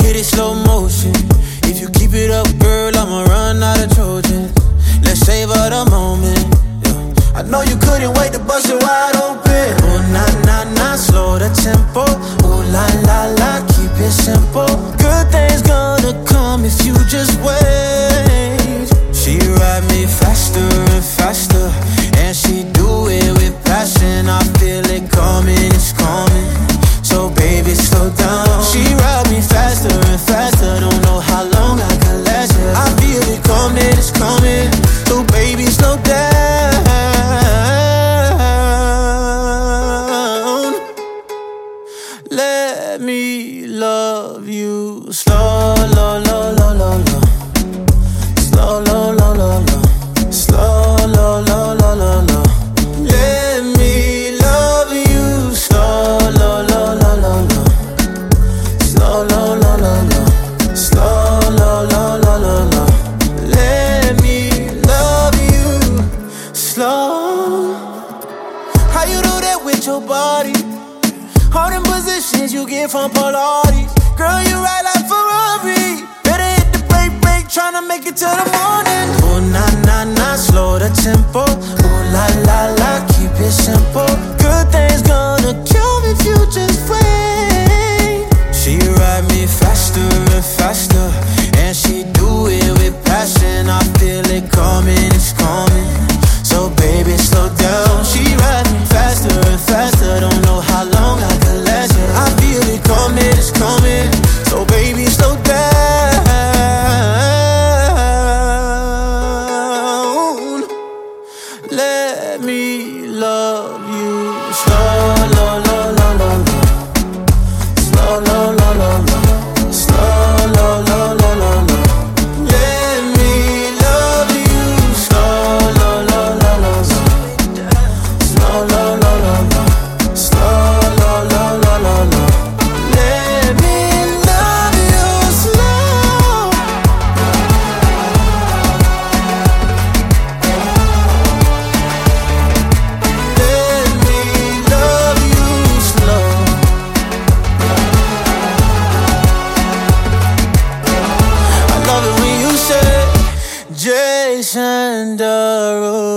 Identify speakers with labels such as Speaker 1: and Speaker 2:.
Speaker 1: hit it slow motion. If you keep it up, girl, I'ma run out of Trojans. Let's savor the moment. Yeah. I know you couldn't wait to bust it wide open. Oh, nah, nah, nah, slow the tempo. Oh, la, la, la, keep it simple. Good things gonna come if you just wait. She ride me faster and faster, and she do it with passion. I feel it coming, it's coming. So baby, slow down. She ride me faster and faster. Don't know how long I can last it. I feel it coming, it's coming. So baby, slow down. Let me love you slow, low, low, low, low, low. Slow, low, low, low, low. Slow, low, low, low, low, low. Let me love you slow, low, low, low, low, low. Slow, low, low, low, low. Slow, low, low, low, low, low. Let me love you slow. How you do that with your body? All them positions you get from Pilates. Girl, you ride like Ferrari. Better hit the brake, brake, tryna make it to the morning. Oh, nah, nah, nah, slow the tempo. Oh, la, la, la, keep it simple. Good things gonna kill me if you just wait. She ride me faster and faster, and she do it with passion. I feel it coming, it's coming. So baby, slow down. She ride me faster and faster. Don't know how long I can last it. I feel it coming, it's coming. So baby, slow down. Let me love you slow, low, low, low, low, low. Slow, low, low, low, low. Slow, low, low, low, low, low. Let me love you slow, low, low, low, low, low. Slow, low, low, low, low. Slow, low, low, low, low, low. Let me love you slow. Let me love you slow. I love it when you say Jason Derulo.